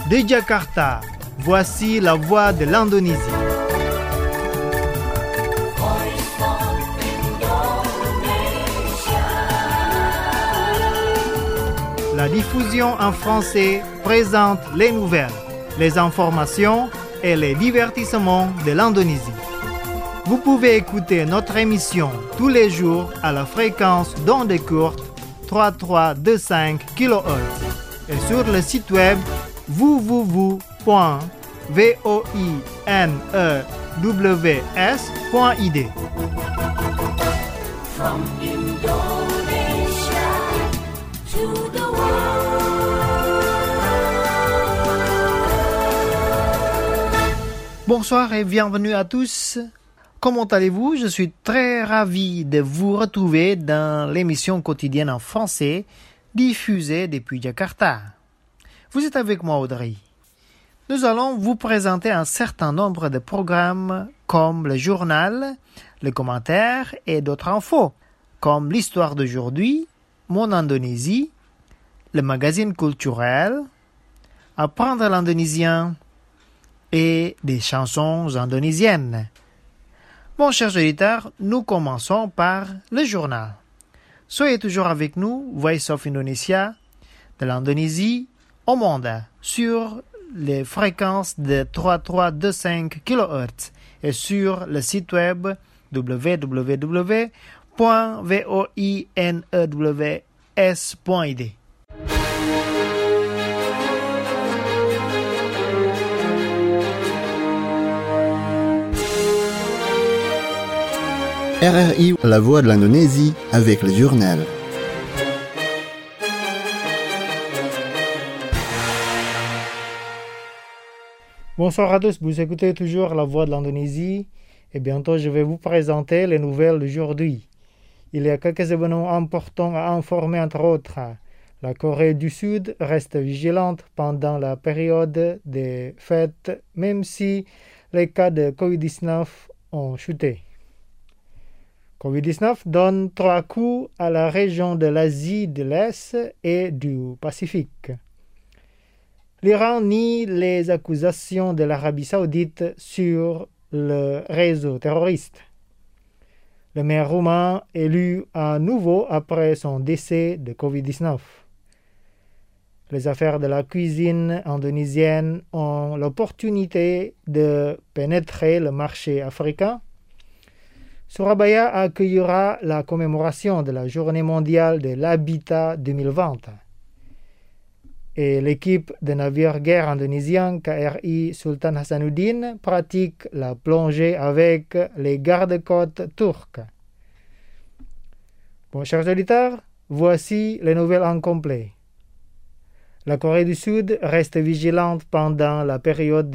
De Jakarta, voici la voix de l'Indonésie. La diffusion en français présente les nouvelles, les informations et les divertissements de l'Indonésie. Vous pouvez écouter notre émission tous les jours à la fréquence d'onde courte 3325 kHz et sur le site web www.voinews.id. From Indonesia to the world. Bonsoir et bienvenue à tous. Comment allez-vous? Je suis très ravi de vous retrouver dans l'émission quotidienne en français diffusée depuis Jakarta. Vous êtes avec moi, Audrey. Nous allons vous présenter un certain nombre de programmes comme le journal, les commentaires et d'autres infos, comme l'histoire d'aujourd'hui, Mon Indonésie, le magazine culturel, apprendre l'indonésien et des chansons indonésiennes. Bon, chers auditeurs, nous commençons par le journal. Soyez toujours avec nous, Voice of Indonesia, de l'Indonésie au monde, sur les fréquences de 3325 kHz et sur le site web www.voinews.id. RRI, la voix de l'Indonésie, avec le journal. Bonsoir à tous, vous écoutez toujours la voix de l'Indonésie et bientôt je vais vous présenter les nouvelles d'aujourd'hui. Il y a quelques événements importants à informer entre autres. La Corée du Sud reste vigilante pendant la période des fêtes même si les cas de Covid-19 ont chuté. Covid-19 donne 3 coups à la région de l'Asie de l'Est et du Pacifique. L'Iran nie les accusations de l'Arabie saoudite sur le réseau terroriste. Le maire roumain élu à nouveau après son décès de Covid-19. Les affaires de la cuisine indonésienne ont l'opportunité de pénétrer le marché africain. Surabaya accueillera la commémoration de la Journée mondiale de l'habitat 2020. Et l'équipe de navires-guerre indonésien KRI Sultan Hasanuddin pratique la plongée avec les gardes-côtes turcs. Bon, chers auditeurs, voici les nouvelles en complet. La Corée du Sud reste vigilante pendant la période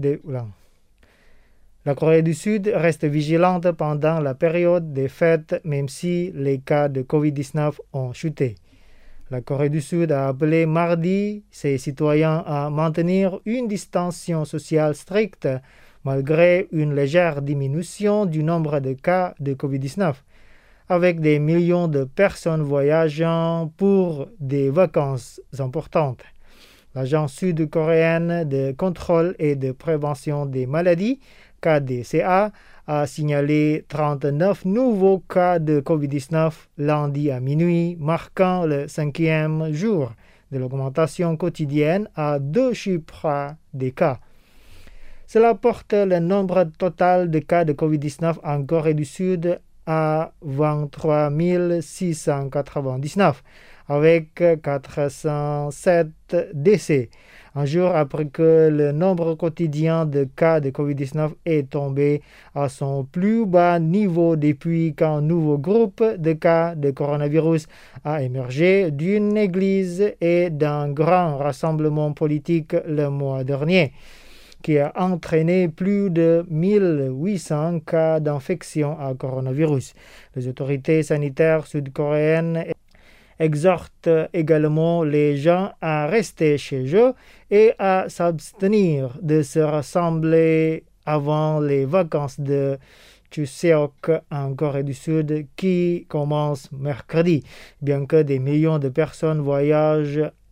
La Corée du Sud reste vigilante pendant la période des fêtes même si les cas de Covid-19 ont chuté. La Corée du Sud a appelé mardi ses citoyens à maintenir une distanciation sociale stricte malgré une légère diminution du nombre de cas de Covid-19, avec des millions de personnes voyageant pour des vacances importantes. L'agence sud-coréenne de contrôle et de prévention des maladies, KDCA, a signalé 39 nouveaux cas de Covid-19 lundi à minuit, marquant le 5e jour de l'augmentation quotidienne à 2 chiffres des cas. Cela porte le nombre total de cas de Covid-19 en Corée du Sud à 23 699, avec 407 décès. Un jour après que le nombre quotidien de cas de Covid-19 est tombé à son plus bas niveau depuis qu'un nouveau groupe de cas de coronavirus a émergé d'une église et d'un grand rassemblement politique le mois dernier, qui a entraîné plus de 1800 cas d'infection à coronavirus. Les autorités sanitaires sud-coréennes exhorte également les gens à rester chez eux et à s'abstenir de se rassembler avant les vacances de Chuseok en Corée du Sud qui commencent mercredi. Bien que des millions de personnes voyagent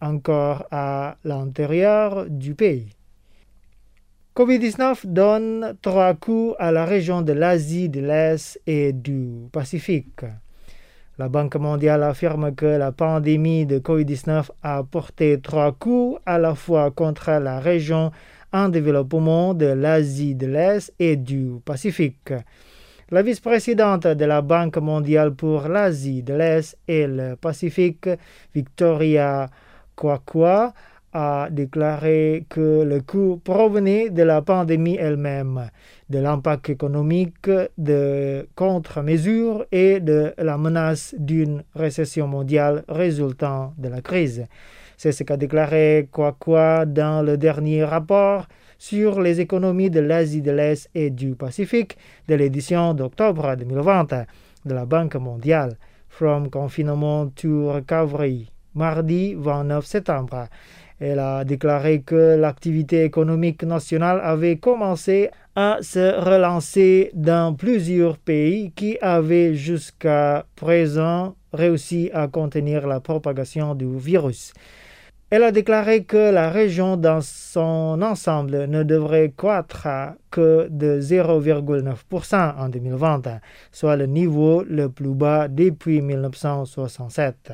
encore à l'intérieur du pays. Covid-19 donne 3 coups à la région de l'Asie de l'Est et du Pacifique. La Banque mondiale affirme que la pandémie de Covid-19 a porté 3 coups à la fois contre la région en développement de l'Asie de l'Est et du Pacifique. La vice-présidente de la Banque mondiale pour l'Asie de l'Est et le Pacifique, Victoria Kwakwa, a déclaré que le coût provenait de la pandémie elle-même, de l'impact économique, de contre-mesures et de la menace d'une récession mondiale résultant de la crise. C'est ce qu'a déclaré Kwakwa dans le dernier rapport sur les économies de l'Asie de l'Est et du Pacifique de l'édition d'octobre 2020 de la Banque mondiale, From Confinement to Recovery, mardi 29 septembre. Elle a déclaré que l'activité économique nationale avait commencé à se relancer dans plusieurs pays qui avaient jusqu'à présent réussi à contenir la propagation du virus. Elle a déclaré que la région dans son ensemble ne devrait croître que de 0,9% en 2020, soit le niveau le plus bas depuis 1967.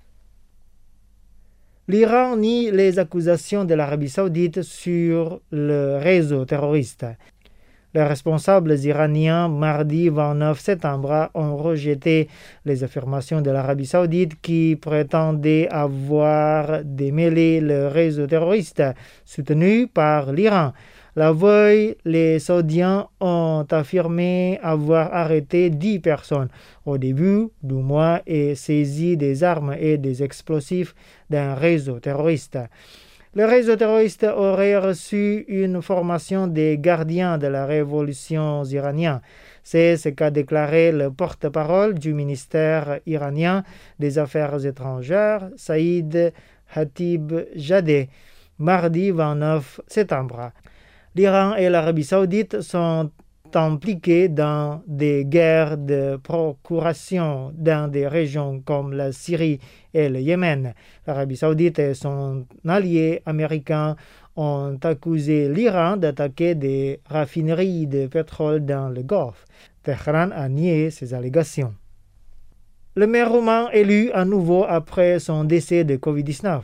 L'Iran nie les accusations de l'Arabie saoudite sur le réseau terroriste. Les responsables iraniens, mardi 29 septembre, ont rejeté les affirmations de l'Arabie saoudite qui prétendait avoir démêlé le réseau terroriste soutenu par l'Iran. La veille, les Saoudiens ont affirmé avoir arrêté 10 personnes au début du mois et saisi des armes et des explosifs d'un réseau terroriste. Le réseau terroriste aurait reçu une formation des gardiens de la révolution iranienne. C'est ce qu'a déclaré le porte-parole du ministère iranien des Affaires étrangères, Saïd Khatibzadeh, mardi 29 septembre. L'Iran et l'Arabie saoudite sont impliqués dans des guerres de procuration dans des régions comme la Syrie et le Yémen. L'Arabie saoudite et son allié américain ont accusé l'Iran d'attaquer des raffineries de pétrole dans le Golfe. Téhéran a nié ces allégations. Le maire roumain élu à nouveau après son décès de Covid-19.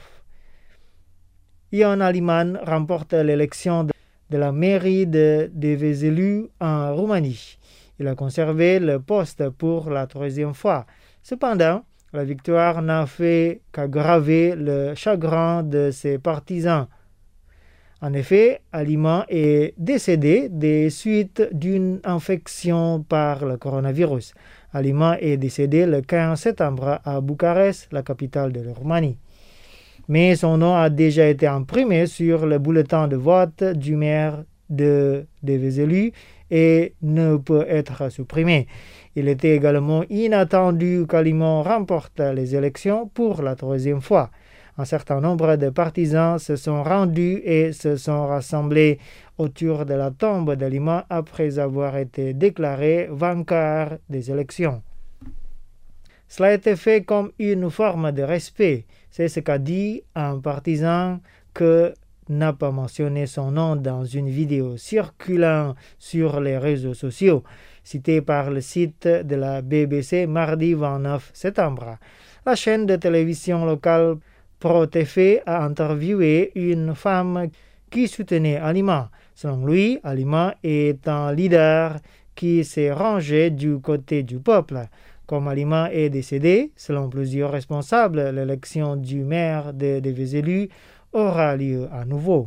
Ion Aliman remporte l'élection de la mairie de Devezelu en Roumanie. Il a conservé le poste pour la 3e fois. Cependant, la victoire n'a fait qu'aggraver le chagrin de ses partisans. En effet, Aliman est décédé des suites d'une infection par le coronavirus. Aliman est décédé le 15 septembre à Bucarest, la capitale de la Roumanie. Mais son nom a déjà été imprimé sur le bulletin de vote du maire de Devezelu et ne peut être supprimé. Il était également inattendu qu'Aliman remporte les élections pour la 3e fois. Un certain nombre de partisans se sont rendus et se sont rassemblés autour de la tombe d'Aliman après avoir été déclaré vainqueur des élections. Cela a été fait comme une forme de respect. C'est ce qu'a dit un partisan que n'a pas mentionné son nom dans une vidéo circulant sur les réseaux sociaux, citée par le site de la BBC mardi 29 septembre. La chaîne de télévision locale ProTV a interviewé une femme qui soutenait Aliman. Selon lui, Aliman est un leader qui s'est rangé du côté du peuple. Comme Aliman est décédé, selon plusieurs responsables, l'élection du maire de Devezelu aura lieu à nouveau.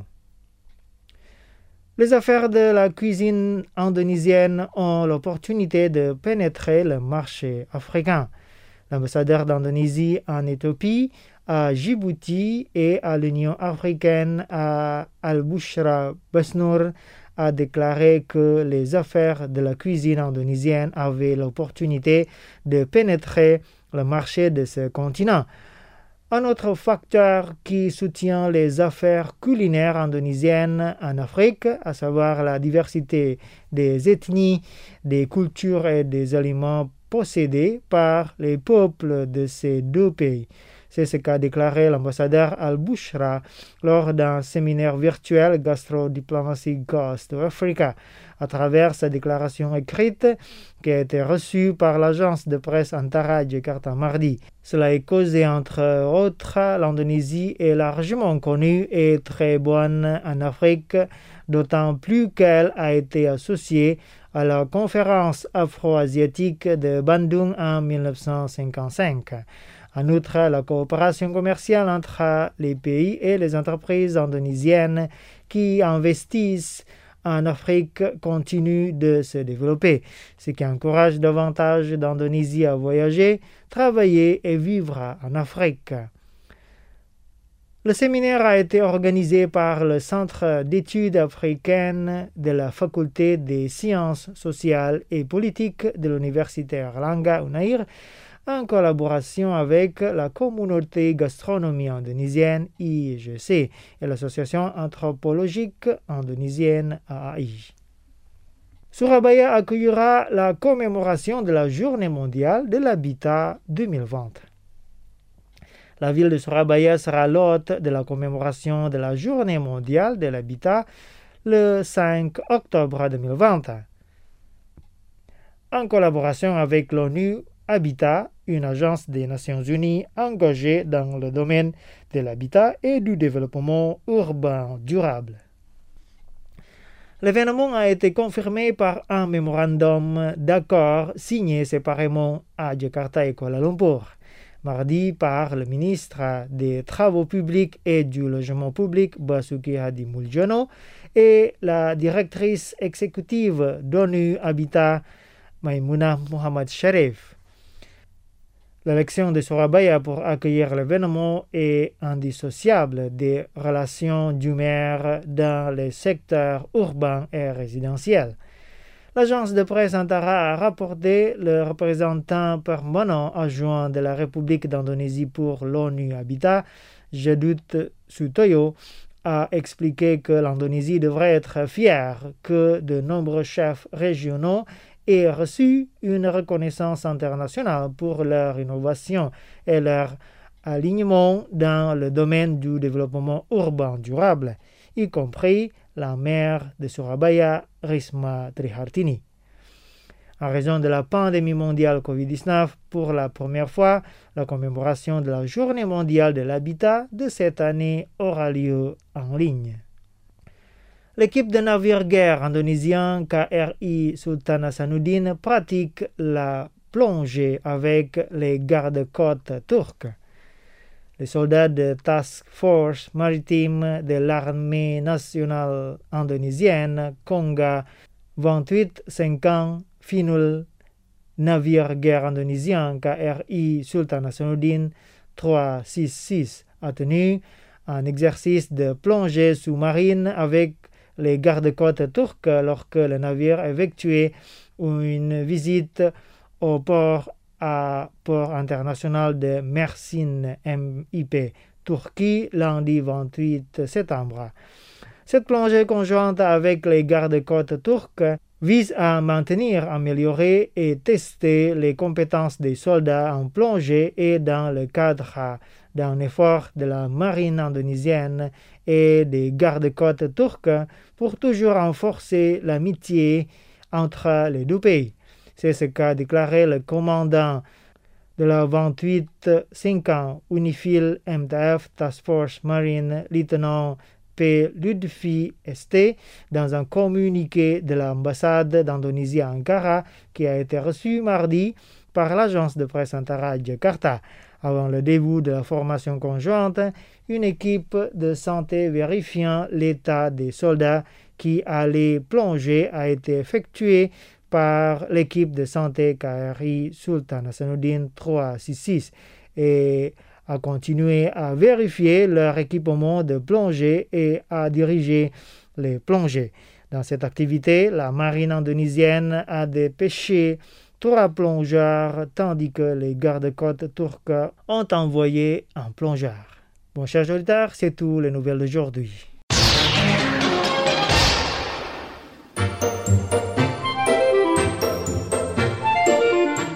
Les affaires de la cuisine indonésienne ont l'opportunité de pénétrer le marché africain. L'ambassadeur d'Indonésie en Éthiopie, à Djibouti et à l'Union africaine à Al-Bushra Basnour a déclaré que les affaires de la cuisine indonésienne avaient l'opportunité de pénétrer le marché de ce continent. Un autre facteur qui soutient les affaires culinaires indonésiennes en Afrique, à savoir la diversité des ethnies, des cultures et des aliments possédés par les peuples de ces deux pays. C'est ce qu'a déclaré l'ambassadeur Al-Bushra lors d'un séminaire virtuel Gastro-Diplomacy Coast of Africa, à travers sa déclaration écrite qui a été reçue par l'agence de presse Antara Jakarta mardi. Cela est causé entre autres, l'Indonésie est largement connue et très bonne en Afrique, d'autant plus qu'elle a été associée à la conférence afro-asiatique de Bandung en 1955. En outre, la coopération commerciale entre les pays et les entreprises indonésiennes qui investissent en Afrique continue de se développer, ce qui encourage davantage d'Indonésiens à voyager, travailler et vivre en Afrique. Le séminaire a été organisé par le Centre d'études africaines de la Faculté des sciences sociales et politiques de l'Université Erlangga Unair, en collaboration avec la communauté gastronomie indonésienne IGC et l'association anthropologique indonésienne AAI. Surabaya accueillera la commémoration de la Journée mondiale de l'habitat 2020. La ville de Surabaya sera l'hôte de la commémoration de la Journée mondiale de l'habitat le 5 octobre 2020. En collaboration avec l'ONU Habitat, une agence des Nations Unies engagée dans le domaine de l'habitat et du développement urbain durable. L'événement a été confirmé par un mémorandum d'accord signé séparément à Jakarta et Kuala Lumpur, mardi par le ministre des Travaux publics et du Logement public Basuki Hadi Muljono et la directrice exécutive d'ONU Habitat Maimunah Muhammad Sharif. L'élection de Surabaya pour accueillir l'événement est indissociable des relations du maire dans les secteurs urbains et résidentiels. L'agence de presse Antara a rapporté le représentant permanent adjoint de la République d'Indonésie pour l'ONU Habitat, Jedut Sutoyo, a expliqué que l'Indonésie devrait être fière que de nombreux chefs régionaux aient reçu une reconnaissance internationale pour leur innovation et leur alignement dans le domaine du développement urbain durable, y compris la maire de Surabaya, Risma Trihartini. En raison de la pandémie mondiale Covid-19, pour la première fois, la commémoration de la Journée mondiale de l'habitat de cette année aura lieu en ligne. L'équipe de navires-guerre indonésien KRI Sultan Hasanuddin pratique la plongée avec les gardes-côtes turcs. Les soldats de Task Force maritime de l'armée nationale indonésienne Konga 2850 Finul, navire-guerre indonésien KRI Sultan Hasanuddin 366 a tenu un exercice de plongée sous-marine avec les gardes-côtes turcs lorsque le navire effectuait une visite au port international de Mersin MIP, Turquie, lundi 28 septembre. Cette plongée conjointe avec les gardes-côtes turcs vise à maintenir, améliorer et tester les compétences des soldats en plongée et dans le cadre d'un effort de la marine indonésienne et des gardes-côtes turcs pour toujours renforcer l'amitié entre les deux pays. C'est ce qu'a déclaré le commandant de la 28-5 Unifil MTF Task Force Marine, lieutenant P. Lutfi St, dans un communiqué de l'ambassade d'Indonésie à Ankara qui a été reçu mardi par l'agence de presse Antara Jakarta. Avant le début de la formation conjointe, une équipe de santé vérifiant l'état des soldats qui allaient plonger a été effectuée par l'équipe de santé KRI Sultan Hasanuddin 366 et a continué à vérifier leur équipement de plongée et à diriger les plongées. Dans cette activité, la marine indonésienne a dépêché 3 plongeurs, tandis que les gardes-côtes turcs ont envoyé un plongeur. Bon, chers auditeurs, c'est tout les nouvelles d'aujourd'hui.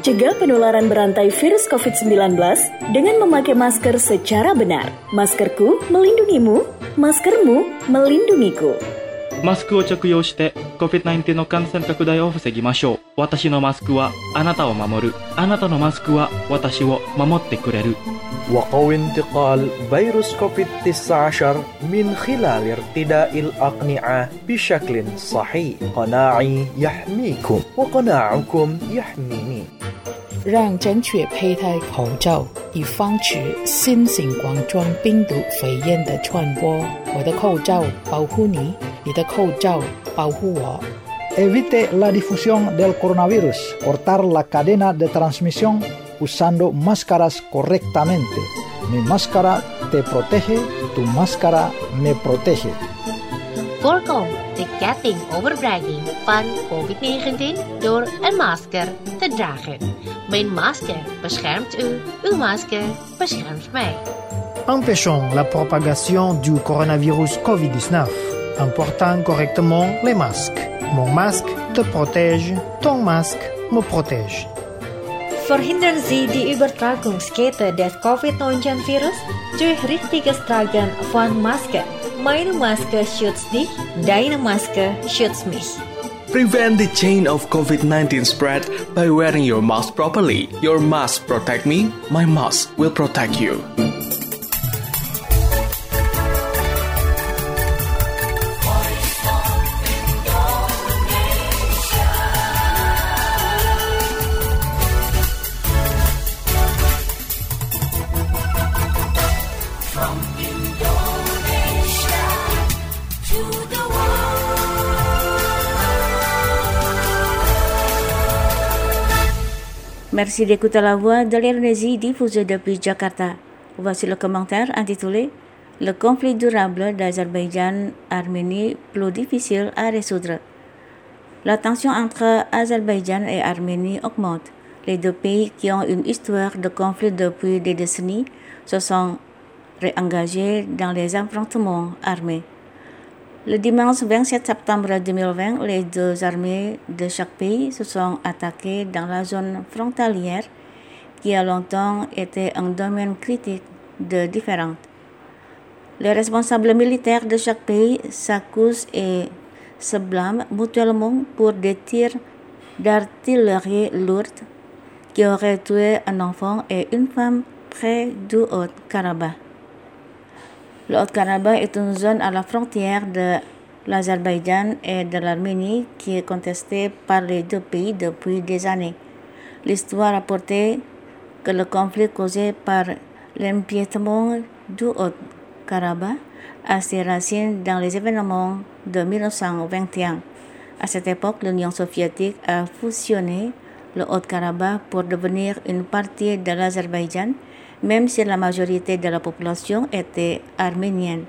Cegah penularan berantai virus COVID-19 dengan memakai masker secara benar. Maskerku melindungimu, maskermu melindungiku. マスクを着用して COVID-19 の感染拡大を防ぎましょう。私のマスクはあなたを守る。あなたのマスクは私を守ってくれる。 وقو انتقال فيروس كوفيد-19 من خلال ارتداء الأقنعة بشكل صحيح. قناعي يحميكم وقناعكم يحميني. 让正确佩戴口罩，以防止新型冠状病毒肺炎的传播。我的口罩保护你，你的口罩保护我。 Evite la difusión del coronavirus. Cortar la cadena de transmisión usando máscaras correctamente. Mi máscara te protege, tu máscara me protege. Voorkom de ketting overbrenging van COVID-19 door een masker te dragen. Mijn masker beschermt u, uw masker beschermt mij. Empêchons la propagation du coronavirus COVID-19 en portant correctement les masques. Mon masque te protège, ton masque me protège. Verhindern Sie die Übertragungskette des Covid-19-Virus durch richtiges Tragen von Maske. Meine Maske schützt dich, deine Maske schützt mich. Prevent the chain of COVID-19 spread by wearing your mask properly. Your mask protect me, my mask will protect you. Merci d'écouter la voix de l'Indonésie diffusée depuis Jakarta. Voici le commentaire intitulé Le conflit durable d'Azerbaïdjan-Arménie plus difficile à résoudre. La tension entre Azerbaïdjan et Arménie augmente. Les deux pays qui ont une histoire de conflit depuis des décennies se sont réengagés dans les affrontements armés. Le dimanche 27 septembre 2020, les deux armées de chaque pays se sont attaquées dans la zone frontalière qui a longtemps été un domaine critique de différentes. Les responsables militaires de chaque pays s'accusent et se blâment mutuellement pour des tirs d'artillerie lourde qui auraient tué un enfant et une femme près du Haut-Karabakh. Le Haut-Karabakh est une zone à la frontière de l'Azerbaïdjan et de l'Arménie qui est contestée par les deux pays depuis des années. L'histoire a rapporté que le conflit causé par l'empiétement du Haut-Karabakh a ses racines dans les événements de 1921. À cette époque, l'Union soviétique a fusionné le Haut-Karabakh pour devenir une partie de l'Azerbaïdjan, même si la majorité de la population était arménienne.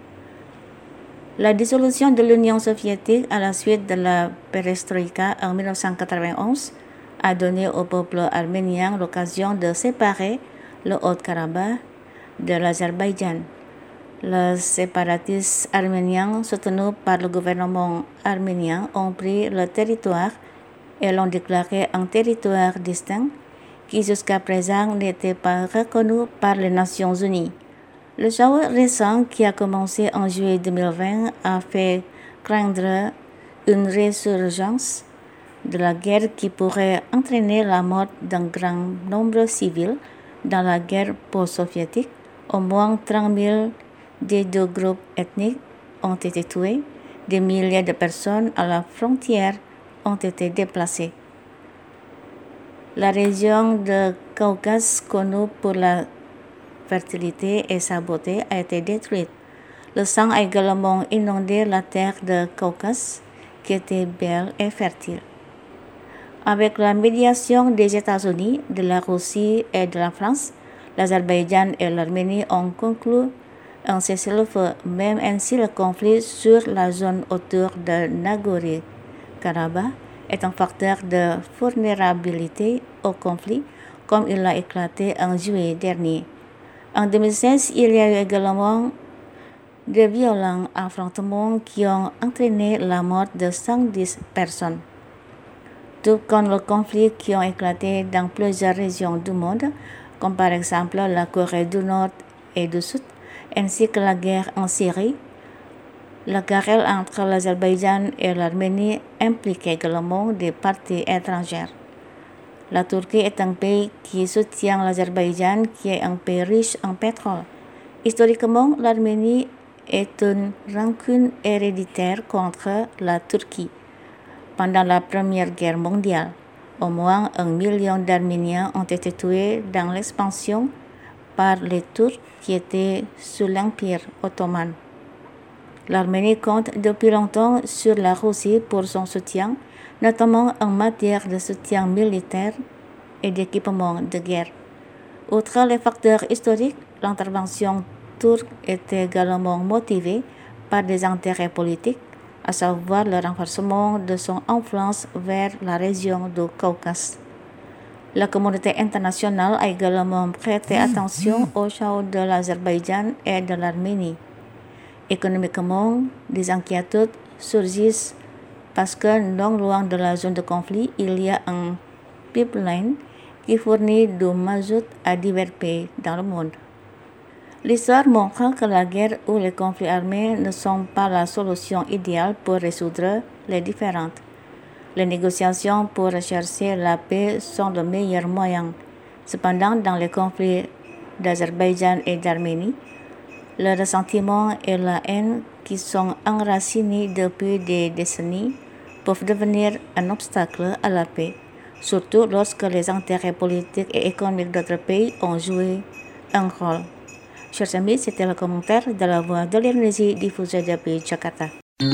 La dissolution de l'Union soviétique à la suite de la perestroïka en 1991 a donné au peuple arménien l'occasion de séparer le Haut-Karabakh de l'Azerbaïdjan. Les séparatistes arméniens soutenus par le gouvernement arménien ont pris le territoire et l'ont déclaré un territoire distinct qui jusqu'à présent n'était pas reconnu par les Nations Unies. Le chaos récent qui a commencé en juillet 2020 a fait craindre une résurgence de la guerre qui pourrait entraîner la mort d'un grand nombre de civils dans la guerre post-soviétique. Au moins 30 000 des deux groupes ethniques ont été tués, des milliers de personnes à la frontière ont été déplacées. La région de Caucase, connue pour la fertilité et sa beauté, a été détruite. Le sang a également inondé la terre de Caucase, qui était belle et fertile. Avec la médiation des États-Unis, de la Russie et de la France, l'Azerbaïdjan et l'Arménie ont conclu un cessez-le-feu, même ainsi le conflit sur la zone autour de Nagorno-Karabakh est un facteur de vulnérabilité au conflit, comme il a éclaté en juillet dernier. En 2016, il y a eu également de violents affrontements qui ont entraîné la mort de 110 personnes. tout comme le conflit qui ont éclaté dans plusieurs régions du monde, comme par exemple la Corée du Nord et du Sud, ainsi que la guerre en Syrie. La querelle entre l'Azerbaïdjan et l'Arménie implique également des parties étrangères. La Turquie est un pays qui soutient l'Azerbaïdjan, qui est un pays riche en pétrole. Historiquement, l'Arménie est une rancune héréditaire contre la Turquie. Pendant la Première Guerre mondiale, au moins 1 million d'Arméniens ont été tués dans l'expansion par les Turcs qui étaient sous l'Empire ottoman. L'Arménie compte depuis longtemps sur la Russie pour son soutien, notamment en matière de soutien militaire et d'équipement de guerre. Outre les facteurs historiques, l'intervention turque est également motivée par des intérêts politiques, à savoir le renforcement de son influence vers la région du Caucase. La communauté internationale a également prêté attention au choix de l'Azerbaïdjan et de l'Arménie. Économiquement, des inquiétudes surgissent parce que non loin de la zone de conflit, il y a un pipeline qui fournit du mazout à divers pays dans le monde. L'histoire montre que la guerre ou les conflits armés ne sont pas la solution idéale pour résoudre les différends. Les négociations pour rechercher la paix sont le meilleur moyen. Cependant, dans les conflits d'Azerbaïdjan et d'Arménie, le ressentiment et la haine qui sont enracinés depuis des décennies peuvent devenir un obstacle à la paix, surtout lorsque les intérêts politiques et économiques d'autres pays ont joué un rôle. Chers amis, c'était le commentaire de la Voix de l'Indonésie diffusé depuis Jakarta.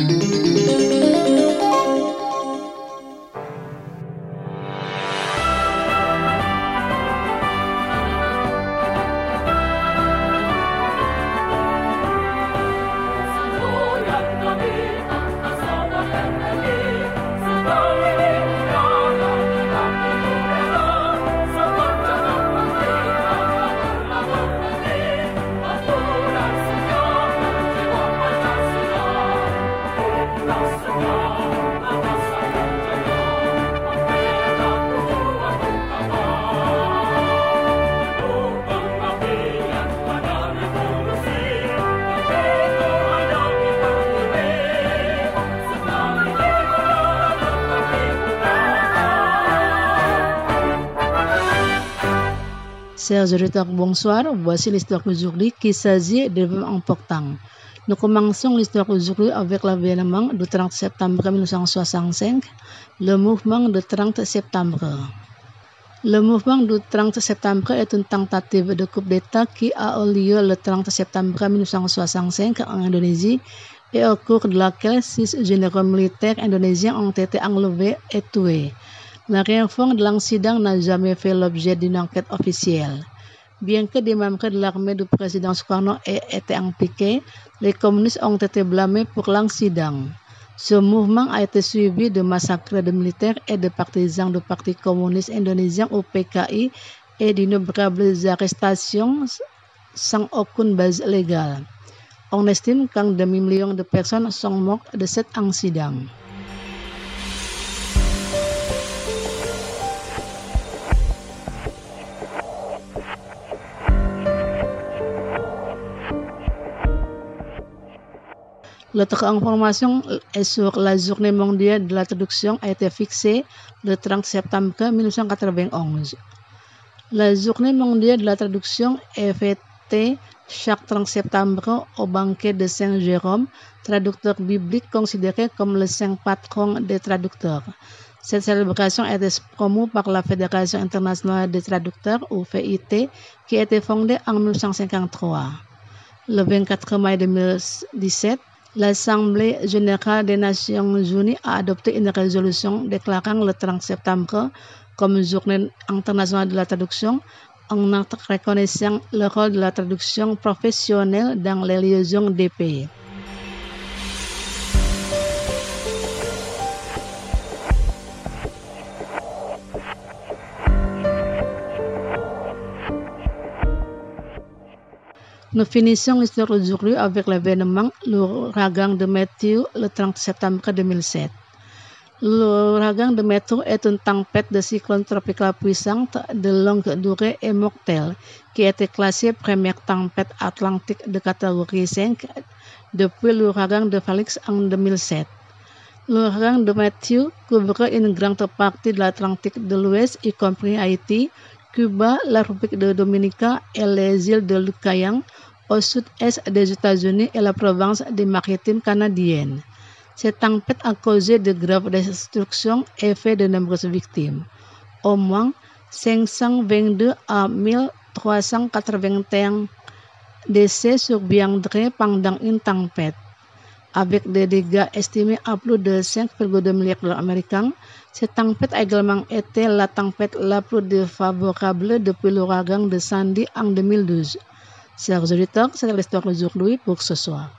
Chers auditeurs, bonsoir. Voici l'histoire d'aujourd'hui qui s'agit d'événements importants. Nous commençons l'histoire d'aujourd'hui avec l'événement du 30 septembre 1965, le mouvement du 30 septembre. Le mouvement du 30 septembre est une tentative de coup d'État qui a eu lieu le 30 septembre 1965 en Indonésie et au cours de laquelle 6 généraux militaires indonésiens ont été enlevés et tués. La réforme de l'incident n'a jamais fait l'objet d'une enquête officielle. Bien que des membres de l'armée du président Sukarno aient été impliqués, les communistes ont été blâmés pour l'incident. Ce mouvement a été suivi de massacres de militaires et de partisans du Parti communiste indonésien ou PKI et d'innombrables arrestations sans aucune base légale. On estime qu'un demi-million de personnes sont mortes de cet incident. L'autre information est sur la journée mondiale de la traduction a été fixée le 30 septembre 1991. La journée mondiale de la traduction est fêtée chaque 30 septembre au banquet de Saint Jérôme, traducteur biblique considéré comme le saint patron des traducteurs. Cette célébration a été promue par la Fédération internationale des traducteurs, ou FIT, qui a été fondée en 1953. Le 24 mai 2017, l'Assemblée générale des Nations unies a adopté une résolution déclarant le 30 septembre comme journée internationale de la traduction en reconnaissant le rôle de la traduction professionnelle dans les liaisons des pays. Nous finissons l'histoire d'aujourd'hui avec l'événement l'ouragan de Matthew le 30 septembre 2007. L'ouragan de Metro est une tempête de cyclone tropical puissante de longue durée et mortelle qui a été classée première tempête atlantique de catégorie 5 depuis l'ouragan de Félix en 2007. L'ouragan de Matthew couvre une grande partie de l'Atlantique de l'Ouest, y compris Haïti, Cuba, la République de Dominica et les îles de Lucayan au sud-est des États-Unis et la province des Maritimes canadiennes. Cette tempête a causé de graves destructions et fait de nombreuses victimes. Au moins 522 à 1381 décès surviendraient pendant une tempête. Avec des dégâts estimés à plus de 5,2 milliards de dollars américains, cette tempête a également été la tempête la plus défavorable depuis l'ouragan de Sandy en 2012. Chers auditeurs, c'est l'histoire d'aujourd'hui pour ce soir.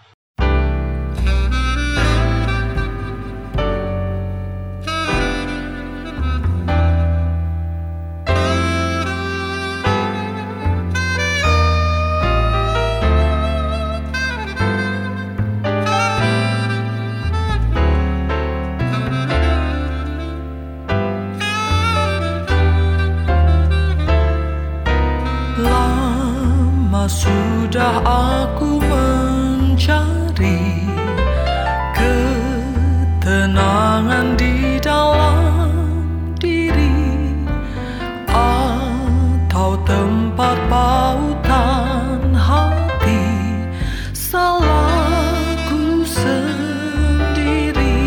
Sudah aku mencari ketenangan di dalam diri atau tempat pautan hati, salahku sendiri.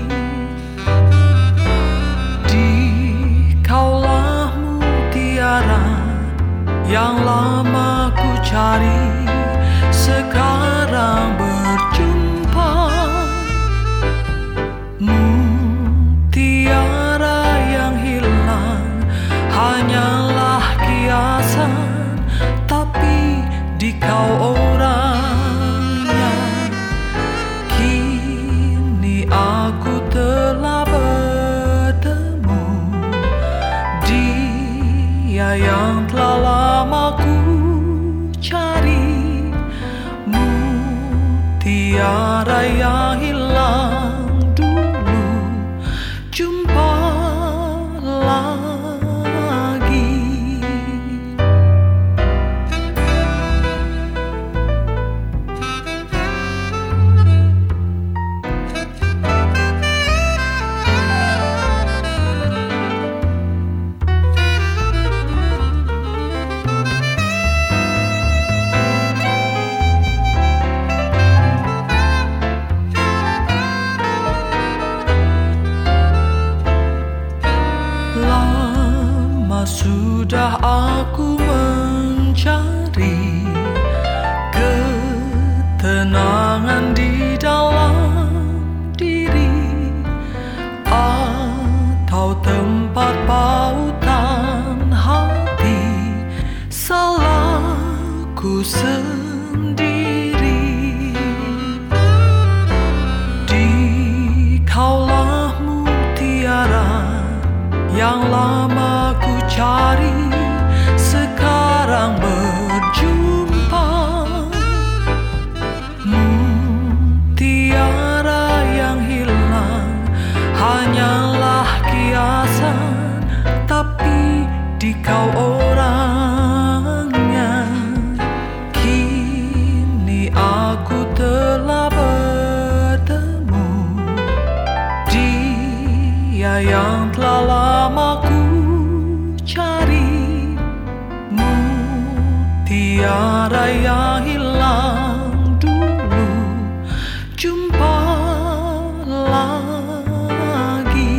Dikaulah mutiara yang lama ku cari, sekarang berjumpa. Mutiara yang hilang hanyalah kiasan, tapi di kau orangnya. Kini aku telah bertemu Dia yang telah lama ku cari, mutiara yang hilang dulu, jumpa lagi. Sudah aku mencari ketenangan di dalam diri atau tempat pautan hati, salahku sendiri. Dikaulah mutiara yang lama ku cari, sekarang berjumpa. Mutiara yang hilang hanyalah kiasan, tapi di kau orangnya. Kini aku telah bertemu Dia yang telah lama ku cari, mutiara yang hilang dulu, jumpa lagi.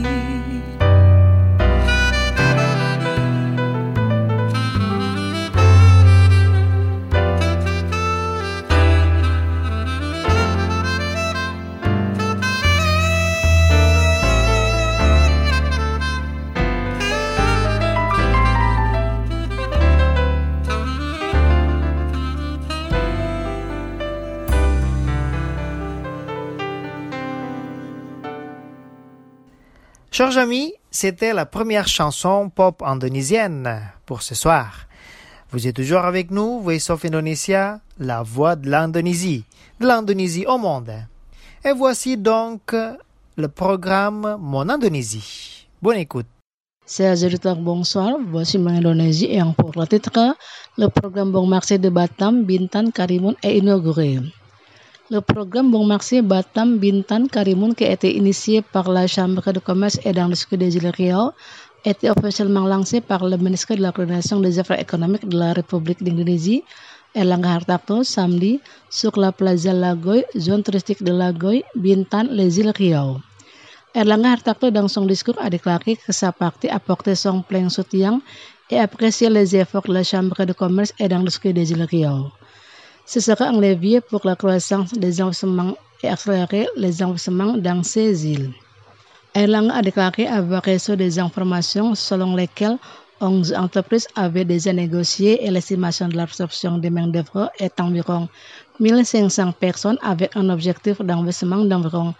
Chers amis, c'était la première chanson pop indonésienne pour ce soir. Vous êtes toujours avec nous, Voice of Indonesia, la voix de l'Indonésie au monde. Et voici donc le programme Mon Indonésie. Bonne écoute. Chers auditeurs, bonsoir. Voici Mon Indonésie et pour le titre, le programme Bon Marché de Batam, Bintan, Karimun est inauguré. Le programme Bon Marché Batam, Bintan, Karimun qui a été initié par la Chambre de commerce et d'industrie des îles Riau a été officiellement lancé par le ministre de la Coordination des Affaires économiques de la République d'Indonésie, Erlangga Hartarto, samedi sur la Plaza Lagoy, zone touristique de Lagoy, Bintan, les îles Riau. Erlangga Hartarto, dans son discours, a déclaré que sa partie apportait son plein soutien et apprécié les efforts de la Chambre de commerce et d'industrie des îles Riau. Ce sera un levier pour la croissance des investissements et accélérer les investissements dans ces îles. Erlangga a déclaré avoir reçu des informations selon lesquelles 11 entreprises avaient déjà négocié et l'estimation de l'absorption des main-d'œuvre est environ 1500 personnes avec un objectif d'investissement d'environ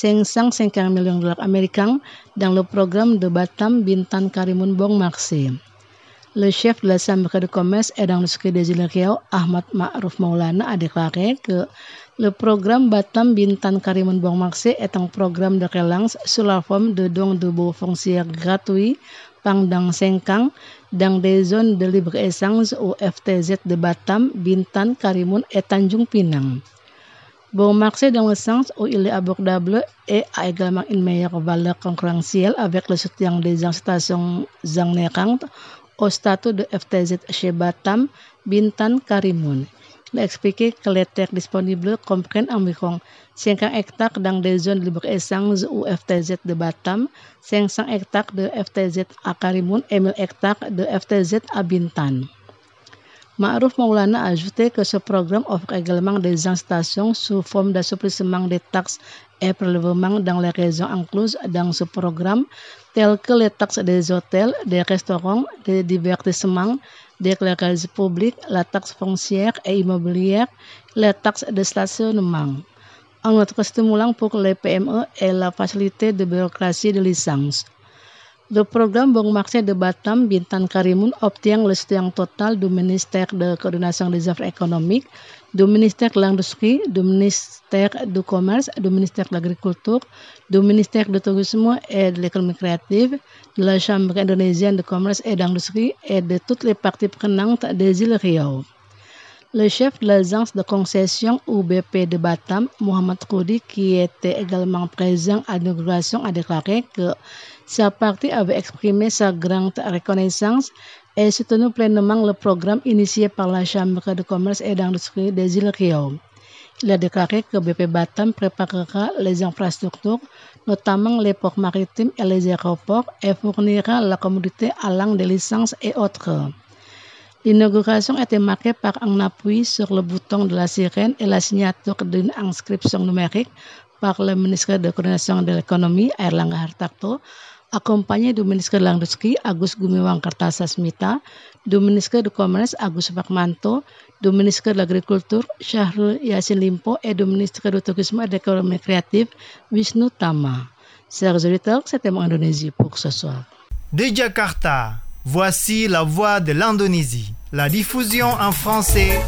550 millions de dollars américains dans le programme de Batam, Bintan, Karimun, Bon Marché. Le chef de la Chambre de commerce et d'industrie des îles Riau, Ahmad Ma'ruf Maulana, a déclaré que le programme Batam, Bintan, Karimun, Bon Marché est un programme de relance sous la forme de dons de baux fonciers gratuits pendant 5 ans dans des zones de libre-échange au FTZ de Batam, Bintan, Karimun et Tanjung Pinang. Bon marché dans le sens où il est abordable et a également une meilleure valeur concurrentielle avec le soutien des installations inhérentes au statut de FTZ chez Batam, Bintan, Karimun. Il a expliqué que les terres disponibles comprennent environ 50 hectares dans des zones de libre-échange ou FTZ de Batam, 500 hectares de FTZ à Karimun et 1000 hectares de FTZ à Bintan. Ma'ruf Maulana a ajouté que ce programme offre également des incitations sous forme d'assouplissement des taxes et prélèvements dans les régions incluses dans ce programme, telles que les taxes des hôtels, des restaurants, des divertissements, des éclairages publics, la taxe foncière et immobilière, les taxes de stationnement. Un autre stimulant pour les PME est la facilité de bureaucratie de licence. Le programme Bon Marché de Batam, Bintan, Karimun obtient le soutien total du ministère de Coordination des Affaires économiques, du ministère de l'Industrie, du ministère du Commerce, du ministère de l'Agriculture, du ministère du Tourisme et de l'Économie créative, de la Chambre indonésienne de commerce et d'industrie et de toutes les parties prenantes des îles Riau. Le chef de l'agence de concession UBP de Batam, Muhammad Koudi, qui était également présent à l'inauguration, a déclaré que sa partie avait exprimé sa grande reconnaissance et soutenu pleinement le programme initié par la Chambre de commerce et d'industrie des îles Riau. Il a déclaré que BP Batam préparera les infrastructures, notamment les ports maritimes et les aéroports, et fournira la commodité allant des licences et autres. L'inauguration a été marquée par un appui sur le bouton de la sirène et la signature d'une inscription numérique par le ministre de Coordination de l'économie, Erlangga Hartarto, accompagné du ministre de l'Industrie, Agus Gumiwang Kartasasmita, du ministre du Commerce, Agus Fakmanto, du ministre de l'Agriculture, Syahrul Yassin Limpo, et du ministre du Tourisme et de l'Économie créative, Wisnu Tama. Chers auditeurs, c'était Mon Indonésie pour ce soir. De Jakarta, voici la voix de l'Indonésie. La diffusion en français.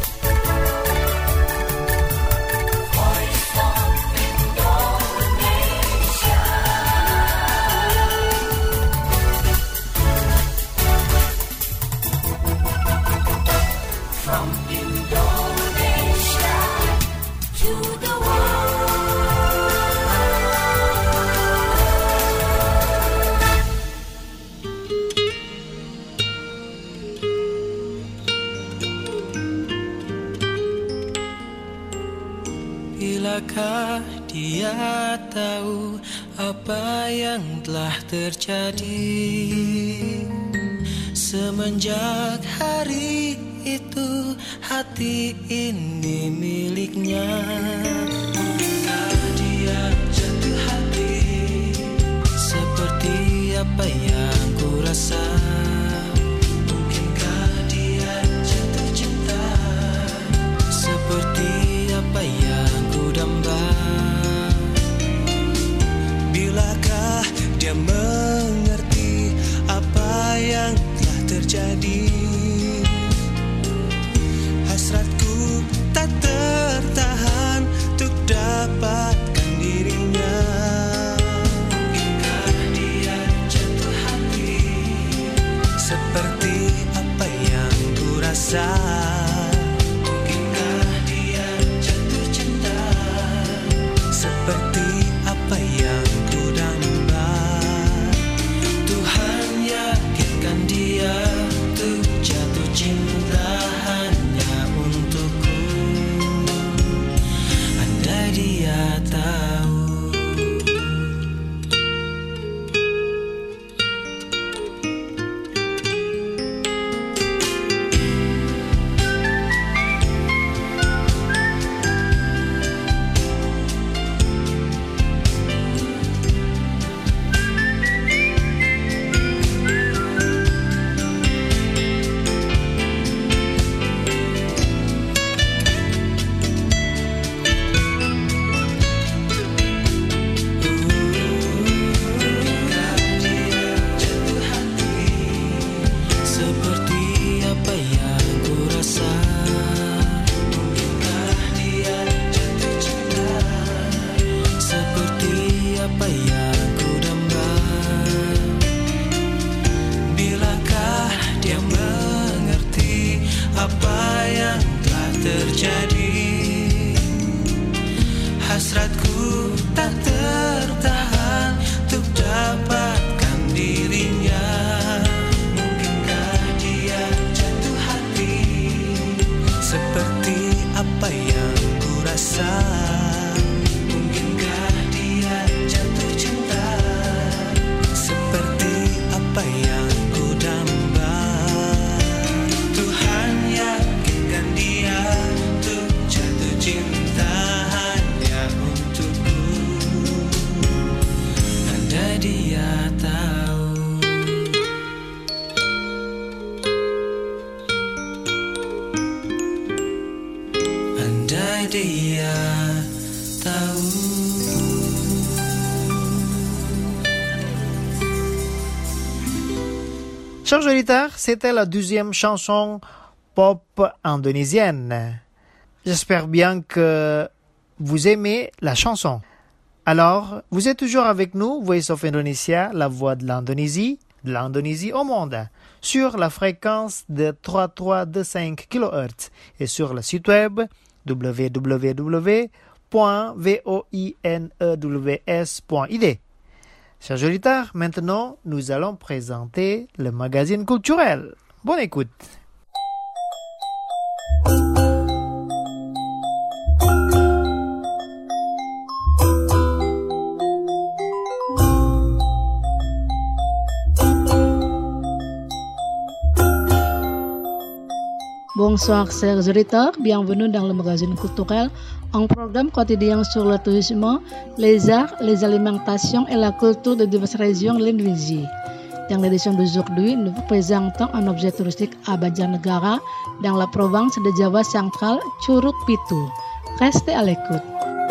Bilakah dia tahu apa yang telah terjadi semenjak hari itu hati ini miliknya. Mungkinkah dia jatuh hati seperti apa yang ku rasa? Mungkinkah dia jatuh cinta seperti apa yang ku damba? Bilakah dia mengerti apa yang telah terjadi? Hasratku tak tertahan untuk dapatkan dirinya. rasa. Mungkinkah dia jatuh cinta seperti apa yang ku damba? Tuhan yakinkan dia untuk jatuh cinta hanya untukku. Andai dia tahu. Hasratku tak tertahan untuk dapatkan dirinya. Mungkinkah dia jatuh hati seperti apa yang ku rasa? Mungkinkah dia jatuh cinta seperti apa yang ku damba? Tuhan yakinkan dia untuk jatuh cinta hanya untukku. Andai dia tahu. Andai dia tahu. Chers auditeurs, c'était la 12e chanson pop indonésienne. J'espère bien que vous aimez la chanson. Alors, vous êtes toujours avec nous, Voice of Indonesia, la voix de l'Indonésie au monde, sur la fréquence de 3325 kHz et sur le site web www.voinews.id. Chers auditeurs, maintenant, nous allons présenter le magazine culturel. Bonne écoute. Bonsoir chers auditeurs, bienvenue dans le magazine culturel, un programme quotidien sur le tourisme, les arts, les alimentations et la culture de diverses régions de l'Indonésie. Dans l'édition d'aujourd'hui, nous vous présentons un objet touristique à Banjarnegara, dans la province de Java centrale, Curug Pitu. Restez à l'écoute.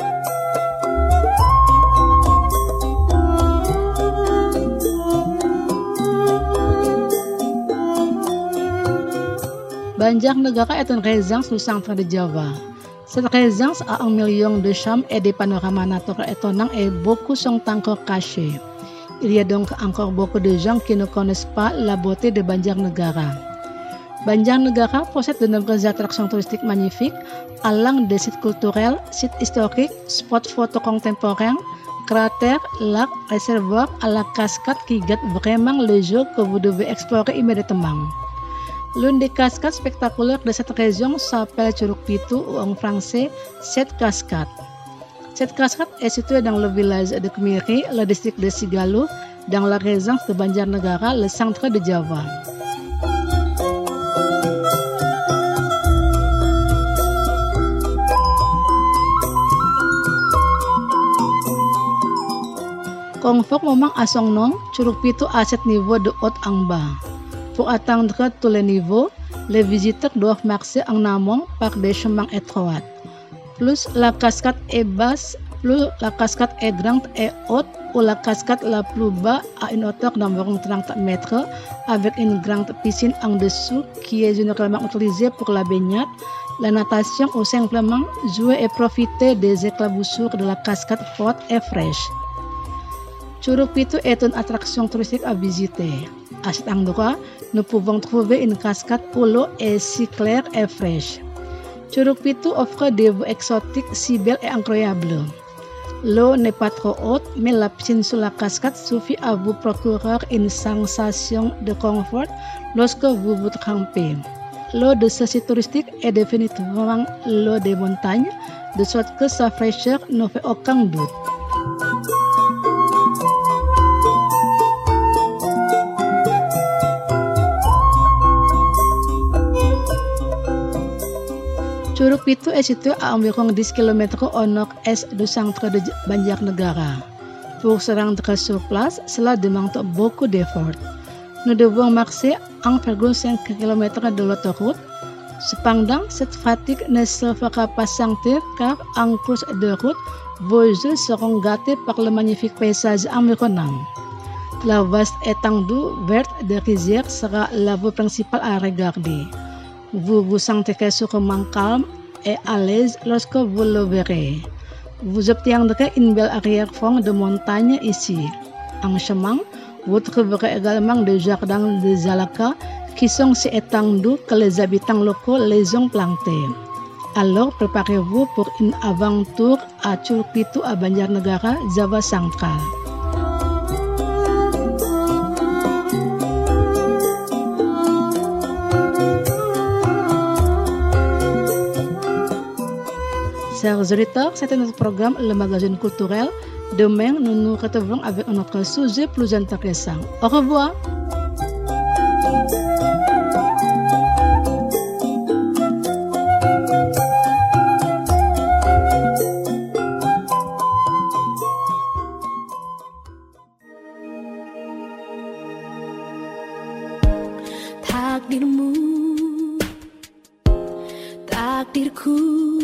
Banjarnegara est une résidence du centre de Java. Cette résidence a 1 million de chambres et des panoramas naturels étonnants et beaucoup sont encore cachés. Il y a donc encore beaucoup de gens qui ne connaissent pas la beauté de Banjarnegara. Banjarnegara possède de nombreuses attractions touristiques magnifiques, allant des sites culturels, sites historiques, spots photos contemporains, cratères, lacs, réservoirs à la cascade qui gâtent vraiment les jours que vous devez explorer immédiatement. L'une des cascades spectaculaires de cette région s'appelle Curug Pitu ou en français Cette Cascade. Cette cascade est située dans le village de Kemiri, le district de Sigalu, dans la résidence de Banjarnegara, le centre de Java. Conformément à son nom, Curug Pitu a 7 niveaux de haut en bas. Pour atteindre tous les niveaux, les visiteurs doivent marcher en amont par des chemins étroits. Plus la cascade est basse, plus la cascade est grande et haute, ou la cascade la plus basse à une hauteur d'environ 30 mètres, avec une grande piscine en dessous qui est généralement utilisée pour la baignade, la natation ou simplement jouer et profiter des éclaboussures de la cascade forte et fraîche. Curug Pitu est une attraction touristique à visiter. à cet endroit, nous pouvons trouver une cascade où l'eau est si claire et fraîche. Curug Pitu offre des vues exotiques si belles et incroyables. L'eau n'est pas trop haute, mais la piscine sous la cascade suffit à vous procurer une sensation de confort lorsque vous vous trempez. L'eau de ce site touristique est définitivement l'eau des montagnes, de sorte que sa fraîcheur ne fait aucun doute. Curug Pitu est situé à environ 10 km au nord-est du centre de Banjarnegara. Pour se rendre sur place, cela demande beaucoup d'efforts. Nous devons marcher 1,5 km de l'autoroute. Cependant, cette fatigue ne se fera pas sentir car en cours de route, vos yeux seront gâtés par le magnifique paysage environnant. La vaste étendue verte de rizières sera la vue principale à regarder. Vous vous sentirez sûrement calme et à l'aise lorsque vous le verrez. Vous obtiendrez une belle arrière-fond de montagne ici. En chemin, vous trouverez également des jardins de Zalaka qui sont si étendus que les habitants locaux les ont plantés. Alors préparez-vous pour une aventure à Curug Pitu à Banjarnegara, Java central. Chers auditeurs, c'était notre programme Le Magazine Culturel. Demain, nous nous retrouvons avec un autre sujet plus intéressant. Au revoir. Takdirmu, takdirku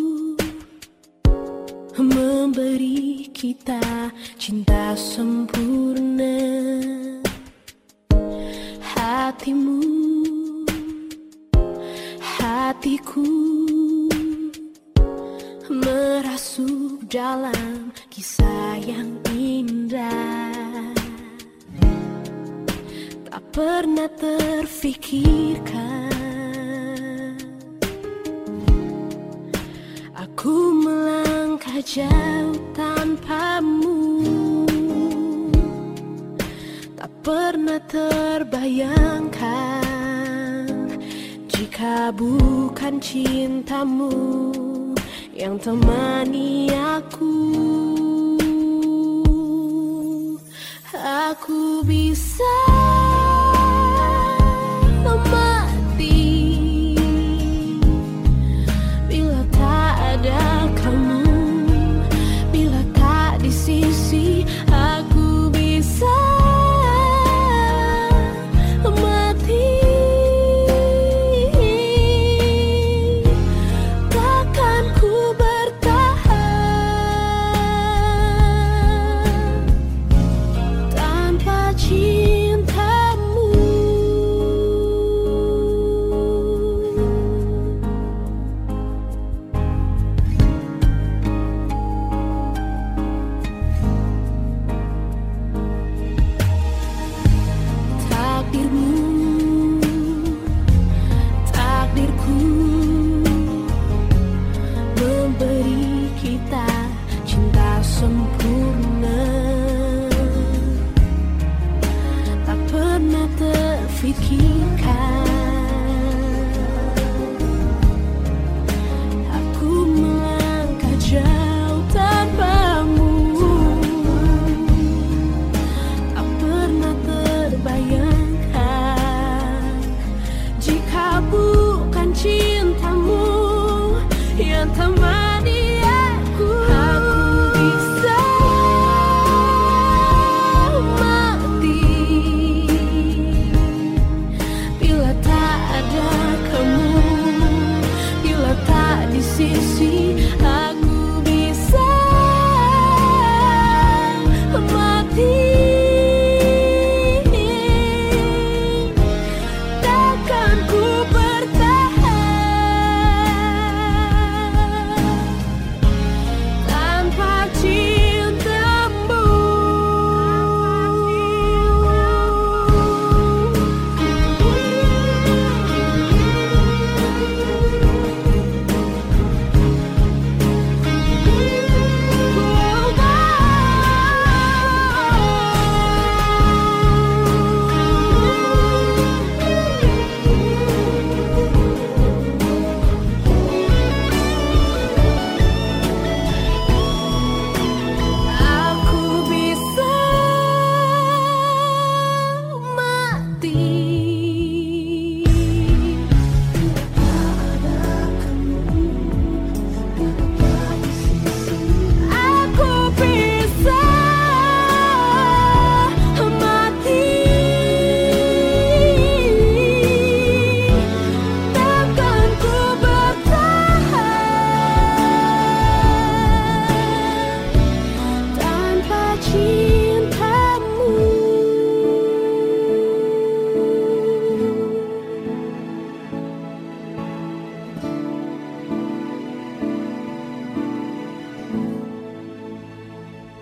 memberi kita cinta sempurna. Hatimu, hatiku merasuk dalam kisah yang indah. Tak pernah terfikirkan aku melangkah jauh tanpamu. Tak pernah terbayangkan jika bukan cintamu yang temani aku bisa mati bila tak ada kamu, bila tak di sisi aku bisa mati. Takkan ku bertahan tanpa cintamu. Takdirmu, takdirku memberi kita cinta sempurna. Tak pernah terfikirkan aku melangkah jauh tanpamu. Tak pernah terbayangkan jika bukan cintamu yang temani aku bisa mati bila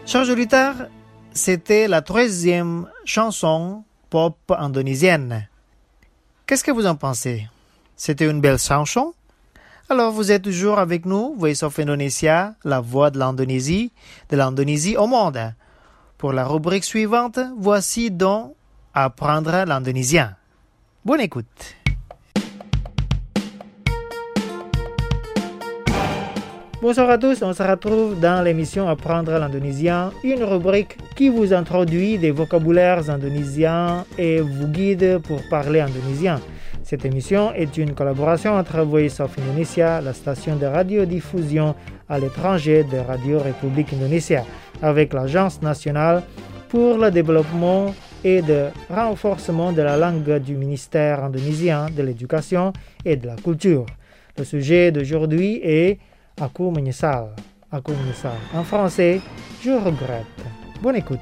Chers auditeurs, c'était la 13e chanson pop indonésienne. Qu'est-ce que vous en pensez? C'était une belle chanson? Alors vous êtes toujours avec nous, Voice of Indonesia, la voix de l'Indonésie au monde. Pour la rubrique suivante, voici donc Apprendre l'indonésien. Bonne écoute. Bonsoir à tous, on se retrouve dans l'émission Apprendre l'indonésien, une rubrique qui vous introduit des vocabulaires indonésiens et vous guide pour parler indonésien. Cette émission est une collaboration entre Voice of Indonesia, la station de radiodiffusion à l'étranger de Radio République Indonésia, avec l'Agence nationale pour le développement et le renforcement de la langue du ministère indonésien de l'Éducation et de la Culture. Le sujet d'aujourd'hui est Aku menyesal. Aku menyesal. En français, je regrette. Bonne écoute.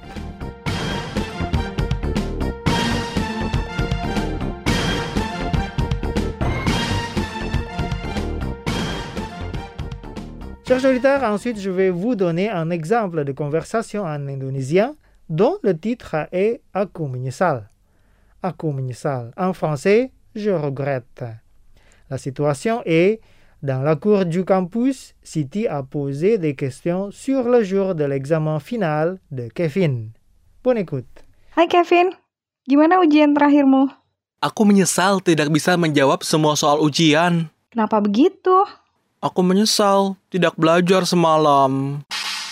Chers auditeurs, ensuite je vais vous donner un exemple de conversation en indonésien dont le titre est Aku menyesal. Aku menyesal. En français, je regrette. La situation est dans la cour du campus, Siti a posé des questions sur le jour de l'examen final de Kevin. Bonne écoute. Hai Kevin, gimana ujian terakhirmu? Aku menyesal tidak bisa menjawab semua soal ujian. Kenapa begitu? Aku menyesal tidak belajar semalam.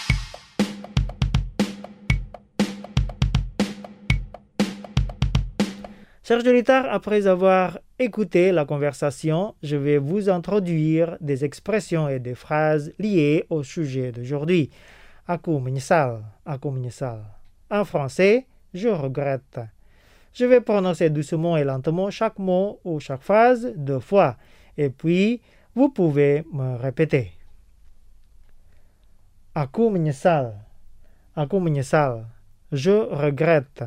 Chers auditeurs, après avoir écouté la conversation, je vais vous introduire des expressions et des phrases liées au sujet d'aujourd'hui. Aku menyesal, aku menyesal. En français, je regrette. Je vais prononcer doucement et lentement chaque mot ou chaque phrase 2 fois. Et puis, vous pouvez me répéter. Aku menyesal, aku menyesal. Je regrette.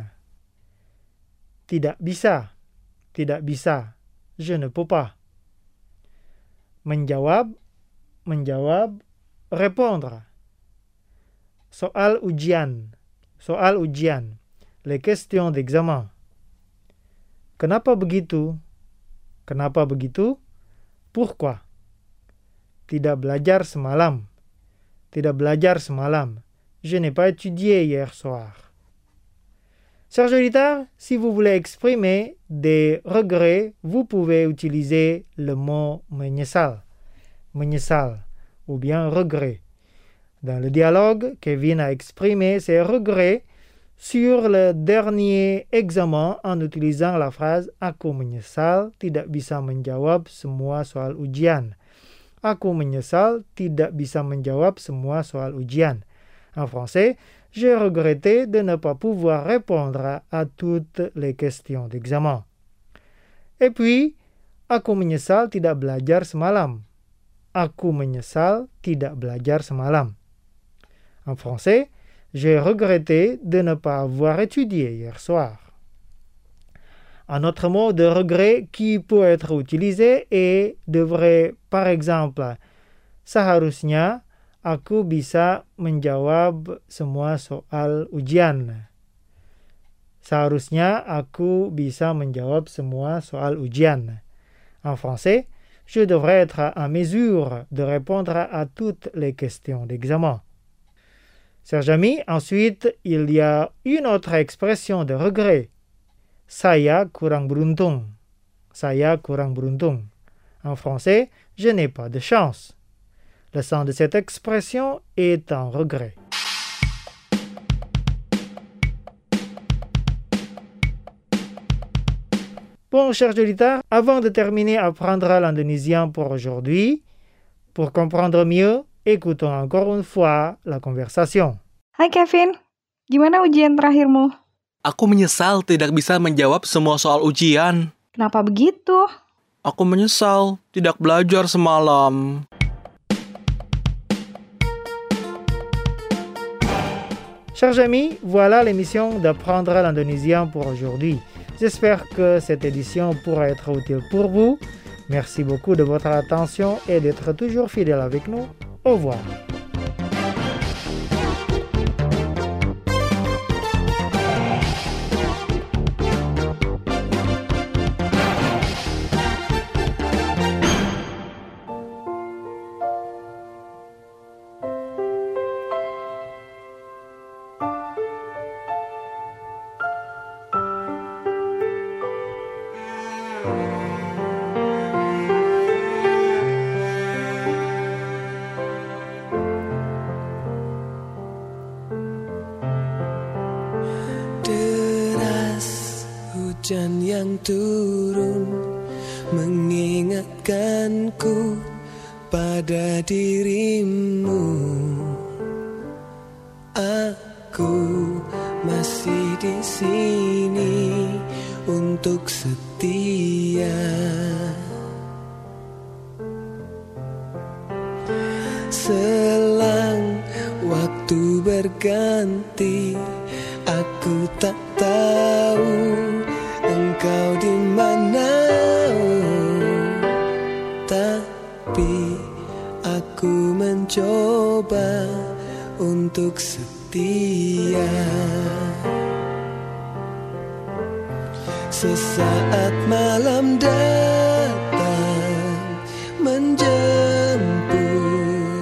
Tidak bisa, tidak bisa. Je ne peux pas. Menjawab, menjawab. Répondre. Soal ujian, soal ujian. Les questions d'examen. Kenapa begitu? Kenapa begitu? Pourquoi? Tidak belajar semalam. Tidak belajar semalam. Je n'ai pas étudié hier soir. Chers auditeurs, si vous voulez exprimer des regrets, vous pouvez utiliser le mot menyesal, menyesal, ou bien regret. Dans le dialogue, Kevin a exprimé ses regrets sur le dernier examen en utilisant la phrase Aku menyesal tidak bisa menjawab semua soal ujian. Aku menyesal tidak bisa menjawab semua soal ujian. En français, j'ai regretté de ne pas pouvoir répondre à toutes les questions d'examen. Et puis, aku menyesal tidak belajar semalam. Aku menyesal tidak belajar semalam. En français, j'ai regretté de ne pas avoir étudié hier soir. Un autre mot de regret qui peut être utilisé et devrait, par exemple, seharusnya aku bisa menjawab semua soal ujian. Seharusnya aku bisa menjawab semua soal ujian. En français, je devrais être en mesure de répondre à toutes les questions d'examen. Chers amis, ensuite, il y a une autre expression de regret. Saya kurang beruntung. Saya kurang beruntung. En français, je n'ai pas de chance. Le sens de cette expression est un regret. Bon, chers auditeurs, avant de terminer Apprendre l'indonésien pour aujourd'hui, pour comprendre mieux, écoutons encore une fois la conversation. Hai Kevin, gimana ujian terakhirmu? Aku menyesal tidak bisa menjawab semua soal ujian. Kenapa begitu? Aku menyesal tidak belajar semalam. Chers amis, voilà l'émission d'Apprendre l'indonésien pour aujourd'hui. J'espère que cette édition pourra être utile pour vous. Merci beaucoup de votre attention et d'être toujours fidèle avec nous. Au revoir. Deras hujan yang turun mengingatkanku pada dirimu. Aku masih di sini untuk setia. Selang waktu berganti, aku tak tahu engkau di mana. Tapi aku mencoba untuk setia. Sesaat malam datang menjemput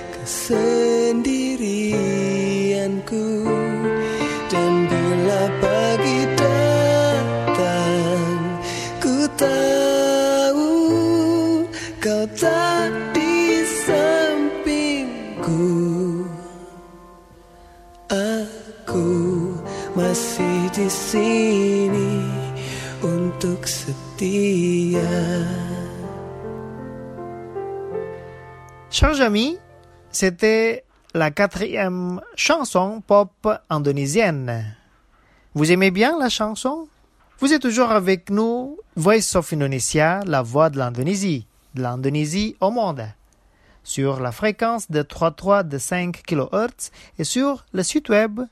kesendirianku, dan bila pagi datang ku tahu kau tak di sampingku. Aku masih di sini untuk setia. Chers amis, c'était la 4e chanson pop indonésienne. Vous aimez bien la chanson? Vous êtes toujours avec nous, Voice of Indonesia, la voix de l'Indonésie au monde, sur la fréquence de 33,5 kHz et sur le site web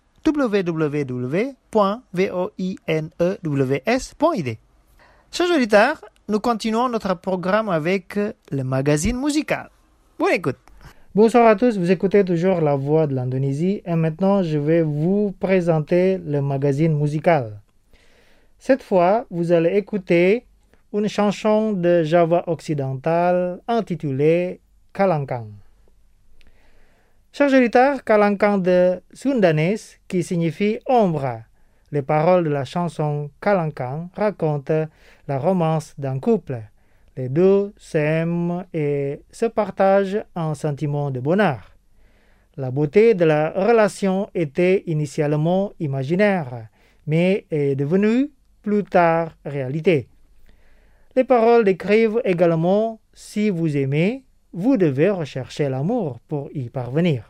www.voinews.id. Chers auditeurs, nous continuons notre programme avec le magazine musical. Bonne écoute. Bonsoir à tous, vous écoutez toujours la voix de l'Indonésie et maintenant je vais vous présenter le magazine musical. Cette fois, vous allez écouter une chanson de Java occidental intitulée Kalangkang. Chers auditeurs, Kalangkang de Sundanese, qui signifie ombre. Les paroles de la chanson Kalangkang racontent la romance d'un couple. Les deux s'aiment et se partagent un sentiment de bonheur. La beauté de la relation était initialement imaginaire, mais est devenue plus tard réalité. Les paroles décrivent également si vous aimez, vous devez rechercher l'amour pour y parvenir.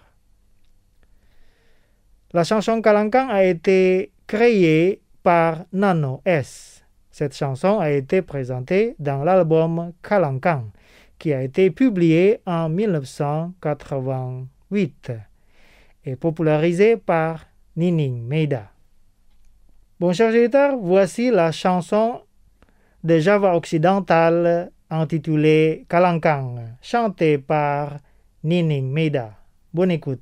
La chanson Kalangkang a été créée par Nano S. Cette chanson a été présentée dans l'album Kalangkang, qui a été publié en 1988 et popularisé par Nining Meida. Bon, chers auditeurs, voici la chanson de Java occidental intitulée Kalangkang, chantée par Nining Meida. Bonne écoute.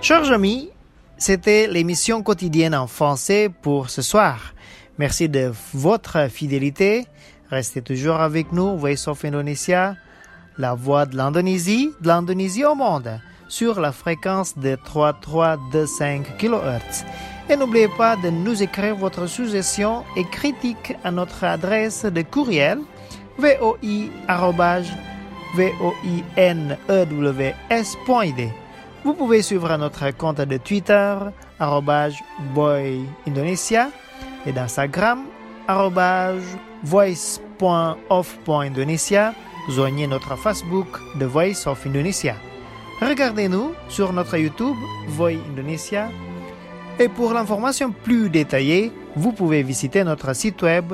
Chers amis, c'était l'émission quotidienne en français pour ce soir. Merci de votre fidélité. Restez toujours avec nous, Voice of Indonesia, la voix de l'Indonésie au monde, sur la fréquence de 3325 kHz. Et n'oubliez pas de nous écrire votre suggestion et critique à notre adresse de courriel voi@voinews.id. Vous pouvez suivre notre compte de Twitter @boyindonesia et d'Instagram @voice.of.indonesia. Joignez notre Facebook The Voice of Indonesia. Regardez-nous sur notre YouTube Voice Indonesia. Et pour l'information plus détaillée, vous pouvez visiter notre site web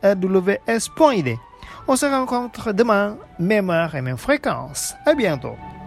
www.voinews.id. On se rencontre demain, même heure et même fréquence. À bientôt.